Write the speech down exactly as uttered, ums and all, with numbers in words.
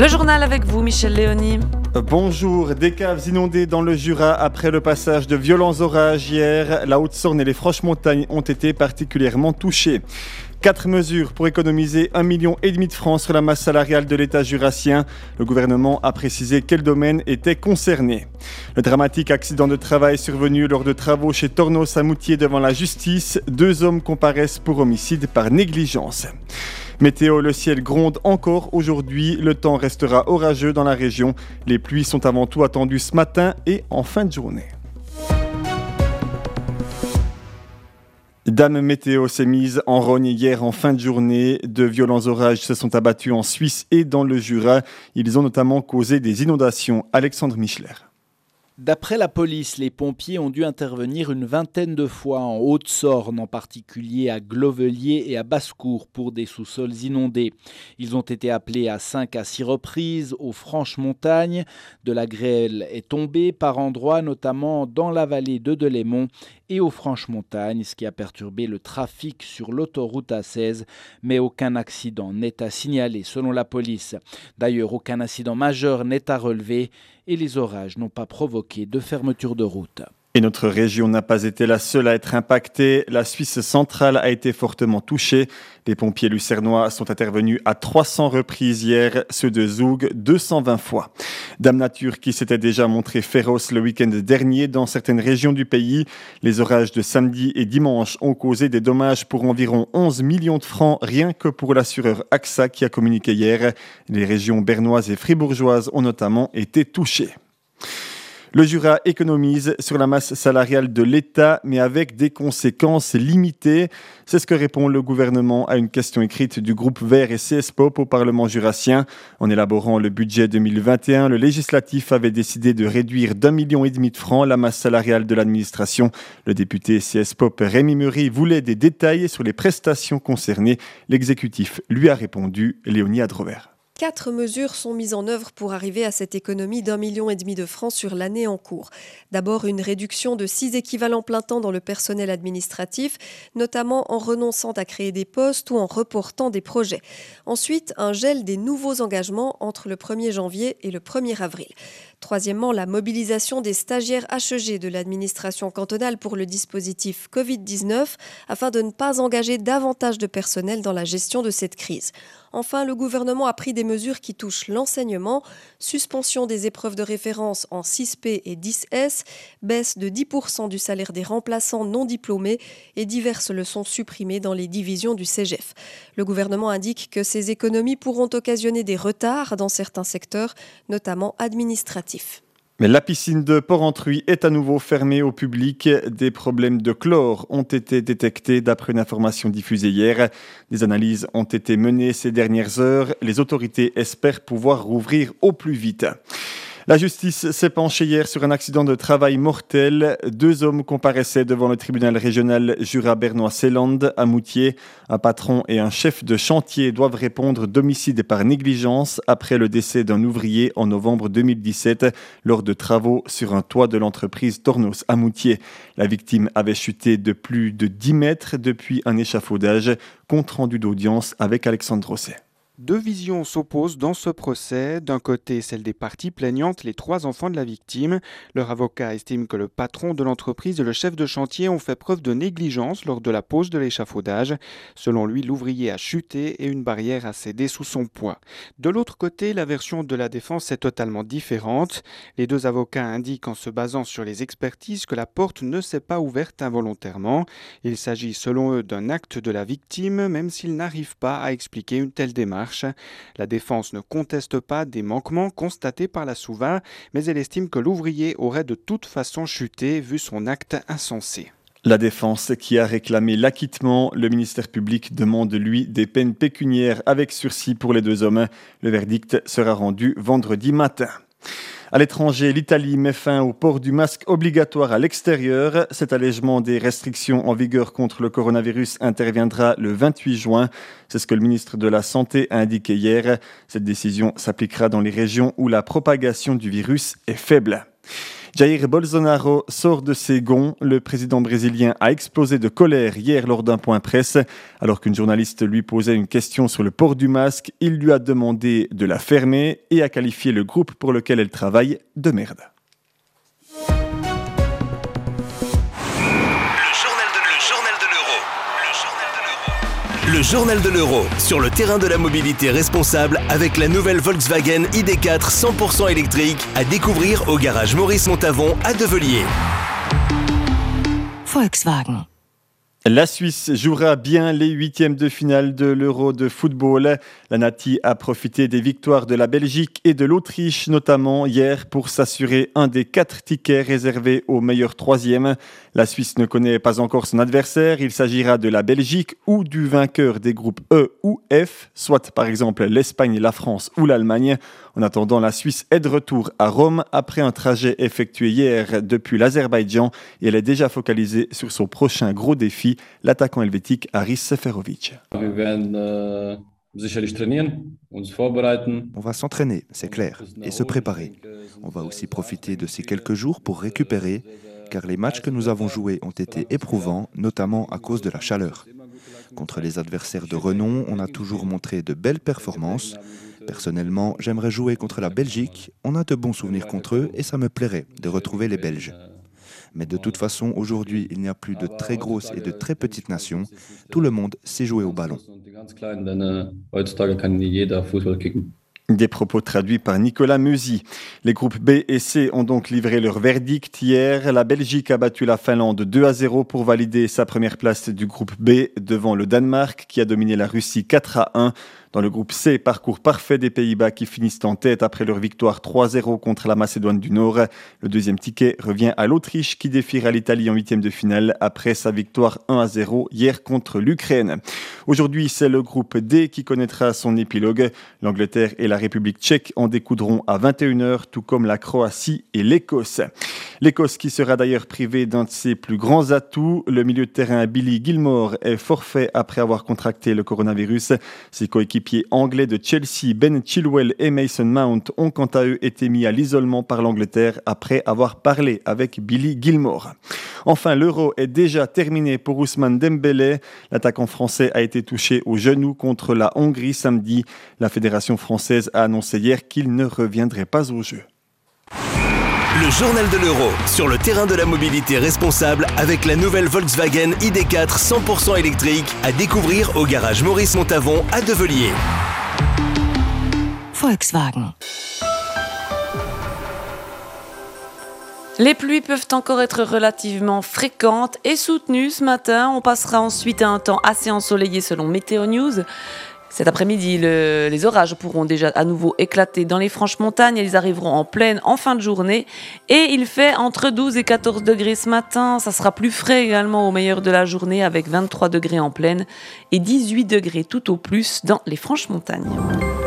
Le journal avec vous, Michel Léonie. Bonjour, des caves inondées dans le Jura après le passage de violents orages hier. La Haute-Saône et les Franches-Montagnes ont été particulièrement touchées. Quatre mesures pour économiser un million et demi de francs sur la masse salariale de l'État jurassien. Le gouvernement a précisé quels domaines étaient concernés. Le dramatique accident de travail survenu lors de travaux chez Tornos à Moutier devant la justice. Deux hommes comparaissent pour homicide par négligence. Météo, le ciel gronde encore aujourd'hui. Le temps restera orageux dans la région. Les pluies sont avant tout attendues ce matin et en fin de journée. Dame Météo s'est mise en rogne hier en fin de journée. De violents orages se sont abattus en Suisse et dans le Jura. Ils ont notamment causé des inondations. Alexandre Michler. D'après la police, les pompiers ont dû intervenir une vingtaine de fois en Haute-Sorne, en particulier à Glovelier et à Basse-Cour pour des sous-sols inondés. Ils ont été appelés à cinq à six reprises aux Franches-Montagnes. De la grêle est tombée par endroits, notamment dans la vallée de Delémont et aux Franches-Montagnes, ce qui a perturbé le trafic sur l'autoroute A seize, mais aucun accident n'est à signaler selon la police. D'ailleurs, aucun incident majeur n'est à relever et les orages n'ont pas provoqué de fermeture de route. Et notre région n'a pas été la seule à être impactée. La Suisse centrale a été fortement touchée. Les pompiers lucernois sont intervenus à trois cents reprises hier, ceux de Zoug deux cent vingt fois. Dame Nature qui s'était déjà montrée féroce le week-end dernier dans certaines régions du pays. Les orages de samedi et dimanche ont causé des dommages pour environ onze millions de francs, rien que pour l'assureur A X A qui a communiqué hier. Les régions bernoises et fribourgeoises ont notamment été touchées. Le Jura économise sur la masse salariale de l'État, mais avec des conséquences limitées. C'est ce que répond le gouvernement à une question écrite du groupe Vert et C S P O P au Parlement jurassien. En élaborant le budget deux mille vingt et un, le législatif avait décidé de réduire d'un million et demi de francs la masse salariale de l'administration. Le député C S P O P Rémi Meury voulait des détails sur les prestations concernées. L'exécutif lui a répondu, Léonie Adrover. Quatre mesures sont mises en œuvre pour arriver à cette économie d'un million et demi de francs sur l'année en cours. D'abord, une réduction de six équivalents plein temps dans le personnel administratif, notamment en renonçant à créer des postes ou en reportant des projets. Ensuite, un gel des nouveaux engagements entre le premier janvier et le premier avril. Troisièmement, la mobilisation des stagiaires H E G de l'administration cantonale pour le dispositif covid dix-neuf afin de ne pas engager davantage de personnel dans la gestion de cette crise. Enfin, le gouvernement a pris des mesures qui touchent l'enseignement, suspension des épreuves de référence en six P et dix S, baisse de dix pour cent du salaire des remplaçants non diplômés et diverses leçons supprimées dans les divisions du C G F. Le gouvernement indique que ces économies pourront occasionner des retards dans certains secteurs, notamment administratifs. Mais la piscine de Porrentruy est à nouveau fermée au public. Des problèmes de chlore ont été détectés d'après une information diffusée hier. Des analyses ont été menées ces dernières heures. Les autorités espèrent pouvoir rouvrir au plus vite. La justice s'est penchée hier sur un accident de travail mortel. Deux hommes comparaissaient devant le tribunal régional Jura-Bernois-Seeland à Moutier. Un patron et un chef de chantier doivent répondre d'homicide par négligence après le décès d'un ouvrier en novembre deux mille dix-sept lors de travaux sur un toit de l'entreprise Tornos à Moutier. La victime avait chuté de plus de dix mètres depuis un échafaudage. Compte rendu d'audience avec Alexandre Rosset. Deux visions s'opposent dans ce procès. D'un côté, celle des parties plaignantes, les trois enfants de la victime. Leur avocat estime que le patron de l'entreprise et le chef de chantier ont fait preuve de négligence lors de la pose de l'échafaudage. Selon lui, l'ouvrier a chuté et une barrière a cédé sous son poids. De l'autre côté, la version de la défense est totalement différente. Les deux avocats indiquent en se basant sur les expertises que la porte ne s'est pas ouverte involontairement. Il s'agit selon eux d'un acte de la victime, même s'ils n'arrivent pas à expliquer une telle démarche. La défense ne conteste pas des manquements constatés par la Souva, mais elle estime que l'ouvrier aurait de toute façon chuté vu son acte insensé. La défense qui a réclamé l'acquittement, le ministère public demande lui des peines pécuniaires avec sursis pour les deux hommes. Le verdict sera rendu vendredi matin. À l'étranger, l'Italie met fin au port du masque obligatoire à l'extérieur. Cet allègement des restrictions en vigueur contre le coronavirus interviendra le vingt-huit juin. C'est ce que le ministre de la Santé a indiqué hier. Cette décision s'appliquera dans les régions où la propagation du virus est faible. Jair Bolsonaro sort de ses gonds. Le président brésilien a explosé de colère hier lors d'un point presse. Alors qu'une journaliste lui posait une question sur le port du masque, il lui a demandé de la fermer et a qualifié le groupe pour lequel elle travaille de merde. Le journal de l'euro, sur le terrain de la mobilité responsable avec la nouvelle Volkswagen I D quatre cent pour cent électrique à découvrir au garage Maurice Montavon à Develier. Volkswagen. La Suisse jouera bien les huitièmes de finale de l'Euro de football. La Nati a profité des victoires de la Belgique et de l'Autriche, notamment hier, pour s'assurer un des quatre tickets réservés au meilleur troisième. La Suisse ne connaît pas encore son adversaire. Il s'agira de la Belgique ou du vainqueur des groupes E ou F, soit par exemple l'Espagne, la France ou l'Allemagne. En attendant, la Suisse est de retour à Rome après un trajet effectué hier depuis l'Azerbaïdjan et elle est déjà focalisée sur son prochain gros défi, l'attaquant helvétique Haris Seferovic. On va s'entraîner, c'est clair, et se préparer. On va aussi profiter de ces quelques jours pour récupérer, car les matchs que nous avons joués ont été éprouvants, notamment à cause de la chaleur. Contre les adversaires de renom, on a toujours montré de belles performances. Personnellement, j'aimerais jouer contre la Belgique. On a de bons souvenirs contre eux et ça me plairait de retrouver les Belges. Mais de toute façon, aujourd'hui, il n'y a plus de très grosses et de très petites nations. Tout le monde sait jouer au ballon. Des propos traduits par Nicolas Musi. Les groupes B et C ont donc livré leur verdict hier. La Belgique a battu la Finlande deux à zéro pour valider sa première place du groupe B devant le Danemark qui a dominé la Russie quatre à un. Dans le groupe C, parcours parfait des Pays-Bas qui finissent en tête après leur victoire trois à zéro contre la Macédoine du Nord. Le deuxième ticket revient à l'Autriche qui défiera l'Italie en huitième de finale après sa victoire un à zéro hier contre l'Ukraine. Aujourd'hui, c'est le groupe D qui connaîtra son épilogue. L'Angleterre et la République tchèque en découdront à vingt et une heures, tout comme la Croatie et l'Écosse. L'Écosse qui sera d'ailleurs privée d'un de ses plus grands atouts. Le milieu de terrain Billy Gilmore est forfait après avoir contracté le coronavirus. Ses coéquipiers anglais de Chelsea, Ben Chilwell et Mason Mount ont quant à eux été mis à l'isolement par l'Angleterre après avoir parlé avec Billy Gilmore. Enfin, l'Euro est déjà terminé pour Ousmane Dembélé. L'attaquant français a été touché au genou contre la Hongrie samedi. La fédération française a annoncé hier qu'il ne reviendrait pas au jeu. Le journal de l'euro, sur le terrain de la mobilité responsable avec la nouvelle Volkswagen I D quatre cent pour cent électrique à découvrir au garage Maurice Montavon à Develier. Volkswagen. Les pluies peuvent encore être relativement fréquentes et soutenues ce matin. On passera ensuite à un temps assez ensoleillé selon Météo News. Cet après-midi, le, les orages pourront déjà à nouveau éclater dans les Franches-Montagnes. Ils arriveront en pleine en fin de journée. Et il fait entre douze et quatorze degrés ce matin. Ça sera plus frais également au meilleur de la journée avec vingt-trois degrés en pleine et dix-huit degrés tout au plus dans les Franches-Montagnes.